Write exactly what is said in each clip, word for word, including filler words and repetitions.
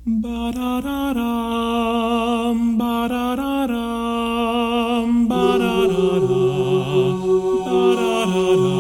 Ba-da-da-dum, ba-da-da-dum, ba-da-da-da, ba-da-da-da,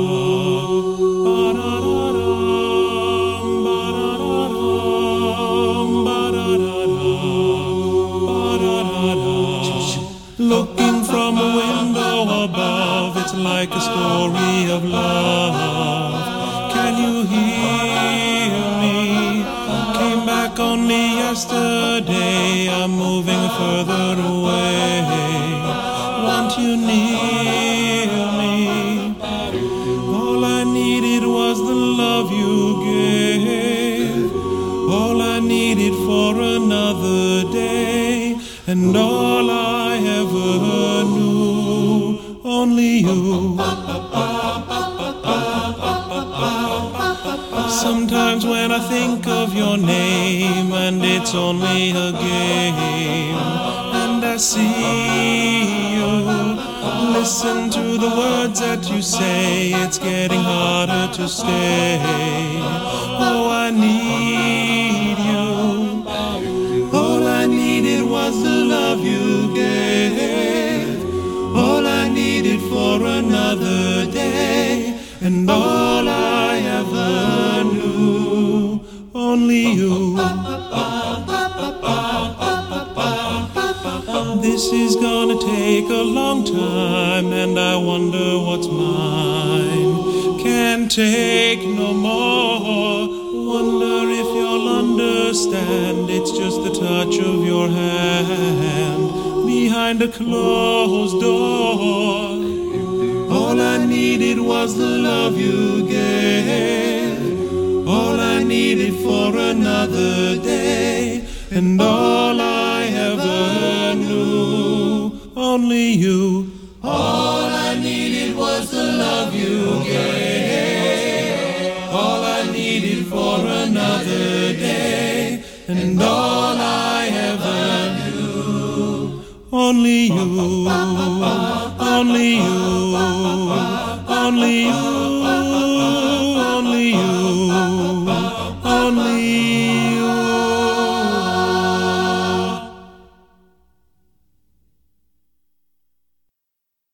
ba-da-da-dum, ba-da-da-dum, ba-da-da-da, ba-da-da-da. Looking from a window above, it's like a story of love. Can you hear me? Came back only yesterday, I'm moving further away. Want you near me? All I needed was the love you gave. All I needed for another day. And all I ever knew, only you. Sometimes when I think of your name and it's only a game, and I see you, listen to the words that you say, it's getting harder to stay. Oh, I need you. All I needed was the love you gave. All I needed for another day. And all I ever knew, only you. This is gonna take a long time, and I wonder what's mine. Can't take no more. Wonder if you'll understand. It's just the touch of your hand behind a closed door. All I needed was the love you gave. All I needed for another day. And all I ever knew, only you. All I needed was the love you gave. All I needed for another day. And all I ever knew, only you.